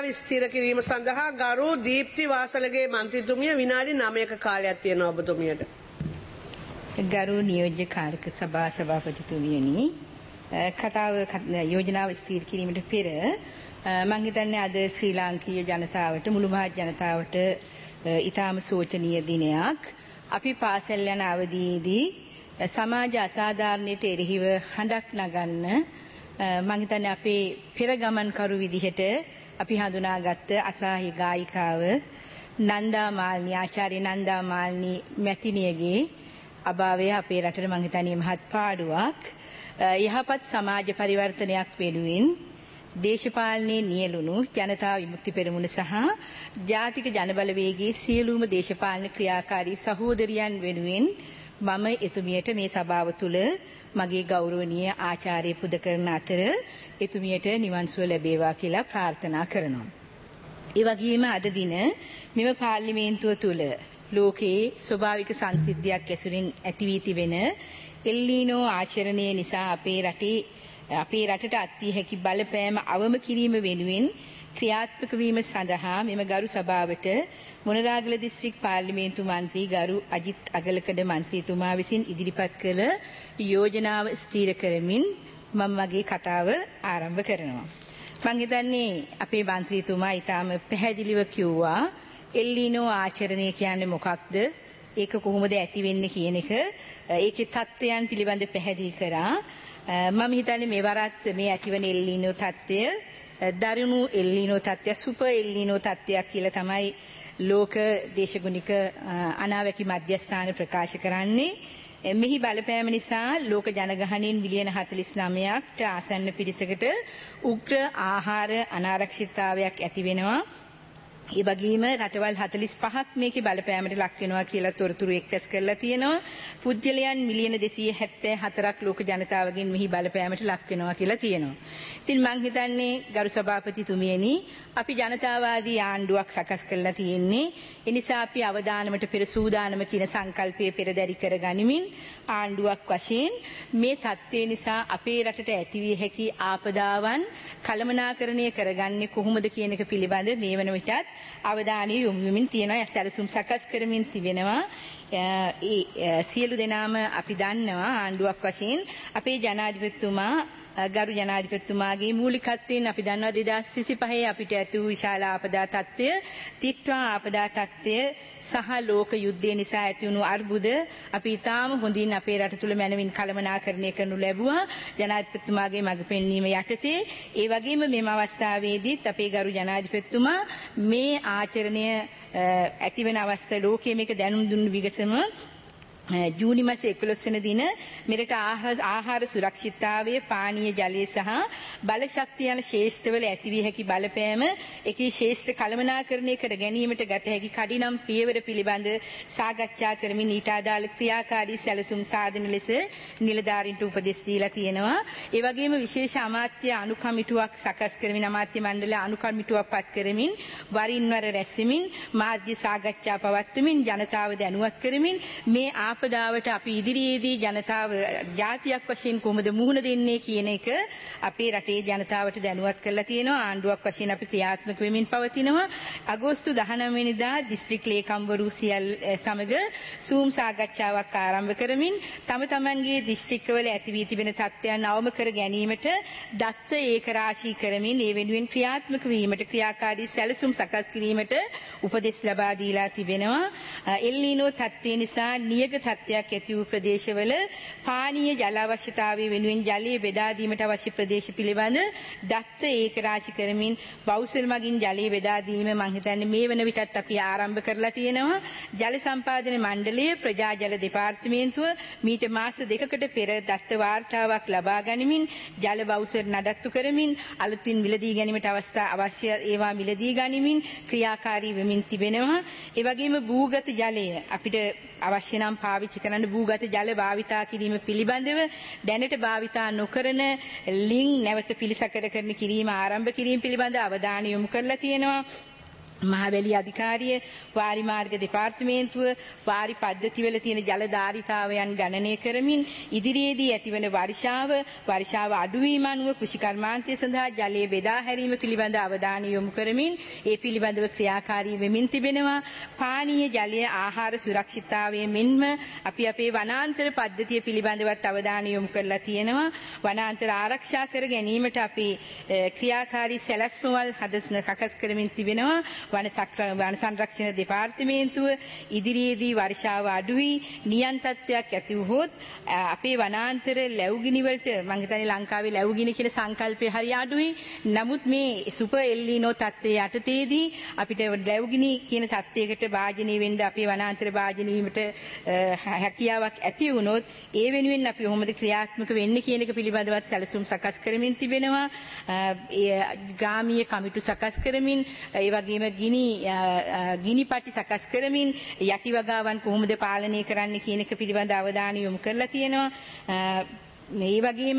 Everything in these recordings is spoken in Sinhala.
යෝජනාව ස්ථිර කිරීම සඳහා ගරු දීප්ති වාසලගේ මන්ත්‍රීතුමිය විනාඩි 9ක කාලයක් තියෙනවා ඔබතුමියට. ගරු නියෝජ්‍ය කාර්ක සභා සභාපතිතුමියනි, කතාව යෝජනාව ස්ථිර කිරීමට පෙර මම හිතන්නේ අද ශ්‍රී ලාංකීය ජනතාවට මුළු මහත් ජනතාවට ඊටාම සෝචනීය දිනයක්. අපි පාසල් යන අවදීදී සමාජ අසාධාරණයට එරෙහිව හඬක් නගන්න මම හිතන්නේ අපේ පෙර ගමන්කරු විදිහට අපි හඳුනාගත්ත අසහාය ගායිකාව නන්දා මාල්නී ආචාර්ය නන්දා මාල්නී මැතිණියගේ අභාවය අපේ රටට මම හිතන්නේ මහත් පාඩුවක්. යහපත් සමාජ පරිවර්තනයක් වෙනුවෙන් දේශපාලනයේ නියැලුණු ජනතා විමුක්ති පෙරමුණ සහ ජාතික ජනබලවේගයේ සියලුම දේශපාලන ක්‍රියාකාරී සහෝදරියන් වෙනුවෙන් මම එතුමියට මේ සභාව තුළ මගේ ගෞරවනීය ආචාර්ය පුද කරන අතර එතුමියට නිවන් සුව ලැබේවා කියලා ප්‍රාර්ථනා කරනවා. ඒ වගේම අද දින මෙම පාර්ලිමේන්තුව තුළ ලෝකයේ ස්වභාවික සංසිද්ධියක් ඇසුරින් ඇති වී තිබෙන එල් නීනෝ ආචරණය නිසා අපේ රටට අත්විය හැකි බලපෑම අවම කිරීම වෙනුවෙන් ක්‍රියාත්මක වීම සඳහා මෙම ගරු සභාවට මොනරාගල දිස්ත්‍රික් පාර්ලිමේන්තු මන්ත්‍රී ගරු අජිත් අගලකඩ මන්ත්‍රීතුමා විසින් ඉදිරිපත් කළ යෝජනාව ස්ථීර කරමින් මම මගේ කතාව ආරම්භ කරනවා. මම හිතන්නේ අපේ මන්ත්‍රීතුමා ඊටාම පැහැදිලිව කිව්වා එල් නීනෝ ආචරණය කියන්නේ මොකක්ද, ඒක කොහොමද ඇති වෙන්නේ කියන එක, ඒකේ තත්ත්වයන් පිළිබඳ පැහැදිලි කරා. මම හිතන්නේ මේ වරත් මේ ඇතිවන එල් නීනෝ තත්ත්වය දරුණු එල් නීනෝ තත්ත්වය, සුපර් එල් නීනෝ තත්ත්වයක් කියලා තමයි ලෝක දේශගුණික අනාවැකි මධ්‍යස්ථාන ප්‍රකාශ කරන්නේ. මෙහි බලපෑම නිසා ලෝක ජනගහනයෙන් මිලියන 49කට ආසන්න පිරිසකට උග්‍ර ආහාර අනාරක්ෂිතතාවයක් ඇති වෙනවා. ඒ වගේම රටවල් 45ක් මේකේ බලපෑමට ලක් වෙනවා කියලා තොරතුරු එක්රැස් කරලා තියෙනවා. පුද්ගලයන් මිලියන 274ක් ලෝක ජනතාවගෙන් මෙහි බලපෑමට ලක් වෙනවා කියලා තියෙනවා. ඉතින් මම හිතන්නේ ගරු සභාපතිතුමියනි, අපි ජනතාවාදී ආණ්ඩුවක් සකස් කරලා තියෙන්නේ. ඒ නිසා අපි අවදානමට පෙර සූදානම කියන සංකල්පය පෙරදරි කරගනිමින් ආණ්ඩුවක් වශයෙන් මේ තත්ත්වය නිසා අපේ රටට ඇතිවිය හැකි ආපදාවන් කළමනාකරණය කරගන්නේ කොහොමද කියන එක පිළිබඳ මේ වන විටත් අවධානය යොමු වෙමින් තියෙනවා. සැලසුම් සකස් කරමින් තිබෙනවා. සියලු දෙනාම අපි දන්නවා ආණ්ඩුවක් වශයෙන් අපේ ජනාධිපතිතුමා ගරු ජනාධිපතිතුමාගේ මූලිකත්වයෙන් අපි දන්නවා 2025 අපිට ඇති වූ විශාල ආපදා තත්ත්වය, තිත්වා ආපදා තත්ත්වය සහ ලෝක යුද්ධය නිසා ඇති වුණු අර්බුද අපි ඊටාම හොඳින් අපේ රට තුළ මැනවින් කළමනාකරණය කරනු ලැබුවා ජනාධිපතිතුමාගේ මඟ පෙන්වීම යටතේ. ඒ වගේම මෙම අවස්ථාවේදීත් අපේ ගරු ජනාධිපතිතුමා මේ ආචරණය ඇතිවන අවස්ථාව ලෝකයේ මේක දැනුම් දුන්නු විගසම ජූනි මාසේ 11 වෙනි දින මෙරට ආහාර සුරක්ෂිතතාවය, පානීය ජලය සහ බලශක්තිය යන ශේෂ්ත්‍රවල ඇතිවිය හැකි බලපෑම, එකී ශේෂ්ත්‍ර කළමනාකරණය කර ගැනීමට ගත හැකි කඩිනම් පියවර පිළිබඳ සාකච්ඡා කරමින් ඊට අදාළ ක්‍රියාකාරී සැලසුම් සාධන ලෙස නිලධාරීන්ට උපදෙස් දීලා තියෙනවා. ඒ වගේම විශේෂ අමාත්‍ය අනුකමිටුවක් සකස් කරමින් අමාත්‍ය මණ්ඩල අනුකමිටුවක් පත් කරමින් වරින් වර රැස්වෙමින් මාධ්‍ය සාකච්ඡා පවත්වමින් ජනතාව දැනුවත් කරමින් මේ ආපදාවට අපි ඉදිරියේදී ජනතාව ජාතියක් වශයෙන් කොහොමද මුහුණ දෙන්නේ කියන එක අපේ රටේ ජනතාවට දැනුවත් කරලා තියෙනවා. ආණ්ඩුවක් වශයෙන් අපි ක්‍රියාත්මක වෙමින් පවතිනවා. අගෝස්තු 19 වෙනිදා දිස්ත්‍රික් ලේකම්වරු සමග සූම් සාකච්ඡාවක් ආරම්භ කරමින් තම තමන්ගේ දිස්ත්‍රික්කවල ඇති වී තිබෙන තත්ත්වයන් අවම කර ගැනීමට දත්ත ඒකරාශී කරමින් ඒ වෙනුවෙන් ක්‍රියාත්මක වීමට ක්‍රියාකාරී සැලසුම් සකස් කිරීමට උපදෙස් ලබා දීලා තිබෙනවා. එල් නීනෝ තත්ත්වය නිසා නියග තත්ත්වයක් ඇති වූ ප්‍රදේශවල පානීය ජල අවශ්‍යතාවය වෙනුවෙන් ජලය බෙදා දීමට අවශ්‍ය ප්‍රදේශ පිළිබඳ දත්ත ඒකරාශී කරමින් බෞසල් මගින් ජලය බෙදා දීම මම හිතන්නේ මේ වන විටත් අපි ආරම්භ කරලා තියෙනවා. ජල සම්පාදන මණ්ඩලය, ප්‍රජා ජල දෙපාර්තමේන්තුව මීට මාස 2කට පෙර දත්ත වාර්තාවක් ලබා ගනිමින් ජල බෞසල් නඩත්තු කරමින් අලුතින් මිලදී ගැනීමට අවශ්‍ය ඒවා මිලදී ගනිමින් ක්‍රියාකාරී වෙමින් තිබෙනවා. ඒ වගේම භූගත ජලය අපිට අවශ්‍ය නම් පාවිච්චි කරන්න භූගත ජල භාවිතා කිරීම පිළිබඳව දැනට භාවිතා නොකරන ලිං නැවත පිළිසකර කරන කිරීම ආරම්භ කිරීම පිළිබඳ අවධානය යොමු කරලා තියෙනවා. මහවැලි අධිකාරිය වාරි මාර්ග දෙපාර්තමේන්තුව වාරි පද්ධතිවල තියෙන ජල ධාරිතාවයන් ගණනය කරමින් ඉදිරියේදී ඇතිවන වර්ෂාව අඩුවීම අනුව කෘෂි කර්මාන්තය සඳහා ජලයේ බෙදා හැරීම පිළිබඳ අවධානය යොමු කරමින් ඒ පිළිබඳව ක්‍රියාකාරී වෙමින් තිබෙනවා. පානීය ජලය ආහාර සුරක්ෂිතතාවය මෙන්ම අපි අපේ වනාන්තර පද්ධතිය පිළිබඳවත් අවධානය යොමු කරලා තියෙනවා. වනාන්තර ආරක්ෂා කර ගැනීමට අපි ක්‍රියාකාරී සැලැස්මවල් සකස් කරමින් තිබෙනවා. වන සංරක්ෂණ දෙපාර්තමේන්තුව ඉදිරියේදී වර්ෂාව අඩු වී නියන් තත්ත්වයක් ඇති වුවහොත් අපේ වනාන්තර ලැබුගිනි වලට මම හිතන්නේ ලංකාවේ ලැබුගිනි කියන සංකල්පය හරි අඩුයි. නමුත් මේ සුපර් එල්නිනෝ තත්ත්වයේ යටතේදී අපිට ලැබුගිනි කියන තත්ත්වයකට භාජනය වෙන්න අපේ වනාන්තර භාජනය වීමට හැකියාවක් ඇති වුණොත් ඒ වෙනුවෙන් අපි කොහොමද ක්‍රියාත්මක වෙන්නේ කියන එක පිළිබඳවත් සැලසුම් සකස් කරමින් තිබෙනවා. ග්‍රාමීය කමිටු සකස් කරමින් ඒ වගේම ගිනි පටි සකස් කරමින් යටි වගාවන් කොහොමද පාලනය කරන්න කියන එක පිළිබඳ අවධානය යොමු කරලා තියෙනවා. මේ වගේම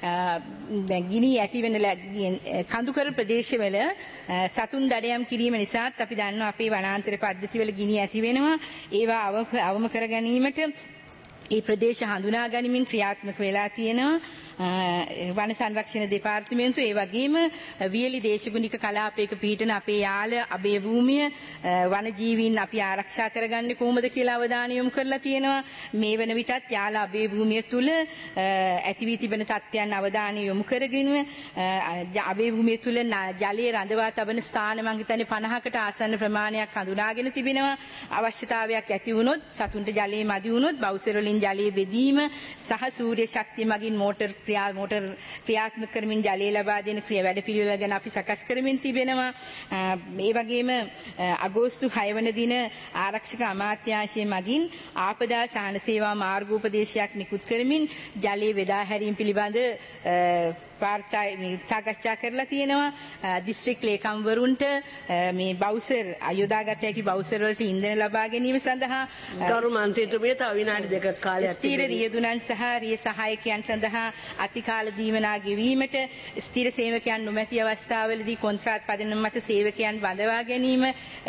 ගිනි ඇති වෙන කඳුකර ප්‍රදේශවල සතුන් දඩයම් කිරීම නිසාත් අපි දන්නවා අපේ වනාන්තර පද්ධතිවල ගිනි ඇති වෙනවා. ඒවා අවම කර ගැනීමට ඒ ප්‍රදේශ හඳුනා ගනිමින් ක්‍රියාත්මක වෙලා තියෙනවා. වන සංරක්ෂණ දෙපාර්තමේන්තුව ඒ වගේම වියලි දේශගුණික කලාපයක පිහිටන අපේ යාල අබේ භූමිය වනජීවීන් අපි ආරක්ෂා කරගන්නේ කොහොමද කියලා අවධානය යොමු කරලා තියෙනවා. මේ වන විටත් යාල අබේ භූමිය තුල ඇති වී තිබෙන තත්ත්වයන් අවධානය යොමු කරගෙන අබේ භූමිය තුල ජලයේ රඳවා තබන ස්ථාන මං හිතන්නේ 50කට ආසන්න ප්‍රමාණයක් හඳුනාගෙන තිබෙනවා. අවශ්‍යතාවයක් ඇති වුණොත් සතුන්ට ජලයේ මදි වුණොත් බවුසර වලින් ජලයේ බෙදීම සහ සූර්ය ශක්තිය මගින් මෝටර් ක්‍රියාත්මක කරමින් ජලය ලබා දෙන වැඩපිළිවෙල ගැන අපි සකස් කරමින් තිබෙනවා. ඒ වගේම අගෝස්තු 6 වන දින ආරක්ෂක අමාත්‍යාංශය මගින් ආපදා සහන සේවා මාර්ගෝපදේශයක් නිකුත් කරමින් ජලයේ බෙදා හැරීම පිළිබඳ සාකච්ඡා කරලා තියෙනවා. දිස්ත්‍රික් ලේකම්වරුන්ට මේ බවුසර් අයොදාගත හැකි බවුසර් වලට ඉන්ධන ලබා ගැනීම සඳහා ගරු මන්ත්‍රීතුමිය තව විනාඩි දෙකක් කාලයක් ස්ථිර රියදුනන් සහ රිය සහායකයන් සඳහා අතිකාල දීවනා ගෙවීමට ස්ථිර සේවකයන් නොමැති අවස්ථාවලදී කොන්ත්‍රාත් පදනම මත සේවකයන් බඳවා ගැනීම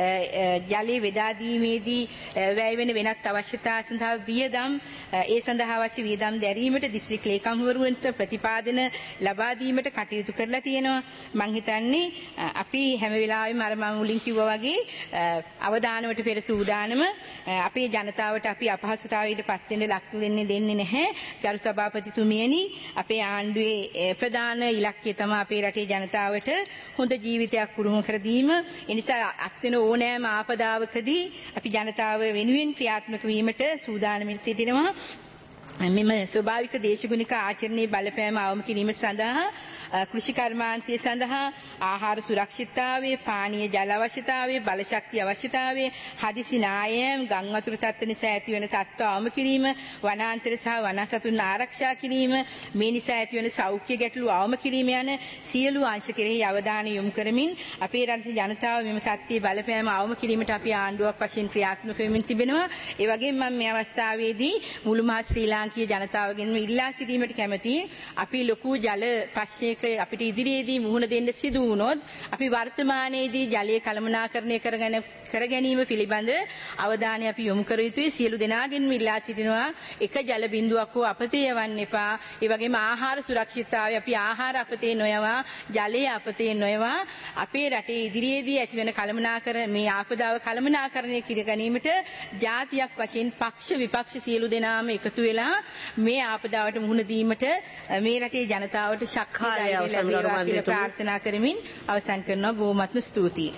ජලයේ බෙදා දීමේදී වැය වෙන වෙනත් අවශ්‍යතා සඳහා වියදම් ඒ සඳහා අවශ්‍ය වියදම් දැරීමට දිස්ත්‍රික් ලේකම්වරුන්ට ප්‍රතිපාදන ලබා දීමට කටයුතු කරලා තියෙනවා. මම හිතන්නේ අපි හැම වෙලාවෙම අර මම මුලින් කිව්වා වගේ අවදානමට පෙර සූදානම අපේ ජනතාවට අපි අපහසුතාවයට පත් වෙන්න ලක් දෙන්නේ නැහැ. ගරු සභාපතිතුමියනි අපේ ආණ්ඩුවේ ප්‍රධාන ඉලක්කය තමයි අපේ රටේ ජනතාවට හොඳ ජීවිතයක් පුරුදු කර දීම. ඒ නිසා අත්වෙන ඕනෑම ආපදාවකදී අපි ජනතාව වෙනුවෙන් ක්‍රියාත්මක වීමට සූදානම්ව සිටිනවා. මෙම ස්වභාවික දේශගුණික ආචරණයේ බලපෑම අවම කිරීම සඳහා කෘෂි කර්මාන්තය සඳහා ආහාර සුරක්ෂිතතාවය, පානීය ජල අවශ්‍යතාවය, බලශක්තිය අවශ්‍යතාවය, හදිසි නායම්, ගම් වතුර තත්ත්ව නිසා ඇතිවන තත්ත්ව අවම කිරීම, වනාන්තර සහ වනසතුන් ආරක්ෂා කිරීම, මේ නිසා ඇතිවන සෞඛ්‍ය ගැටලු අවම කිරීම යන සියලු අංශ කෙරෙහි අවධානය යොමු කරමින් අපේ රටේ ජනතාව මෙම තත්ත්වයේ බලපෑම අවම කිරීමට අපි ආණ්ඩුවක් වශයෙන් ක්‍රියාත්මක වෙමින් තිබෙනවා. ඒ වගේම මම මේ අවස්ථාවේදී මුළු මහත් ශ්‍රී ලාංකීය ජනතාවගෙන් ඉල්ලා සිටීමට කැමැතියි. අපි ලොකු ජල ප්‍රශ්නයක අපිට ඉදිරියේදී මුහුණ දෙන්න සිදු වුණොත් අපි වර්තමානයේදී ජලය කළමනාකරණය කර ගැනීම පිළිබඳ අවධානය අපි යොමු කර යුතුයි. සියලු දෙනාගෙන්ම ඉල්ලා සිටිනවා එක ජල බිඳුවක් හෝ අපතේ යවන්න එපා. ඒ වගේම ආහාර සුරක්ෂිතතාවය අපි ආහාර අපතේ නොයවා, ජලය අපතේ නොයවා අපේ රටේ ඉදිරියේදී ඇතිවන මේ ආපදාව කළමනාකරණය කර ගැනීමට ජාතියක් වශයෙන් පක්ෂ විපක්ෂ සියලු දෙනාම එකතු වෙලා මේ ආපදාවට මුහුණ දීමට මේ රටේ ජනතාවට ශක්තිය ලැබේවා කියලා ප්‍රාර්ථනා කරමින් අවසන් කරනවා. බොහොමත්ම ස්තුතියි.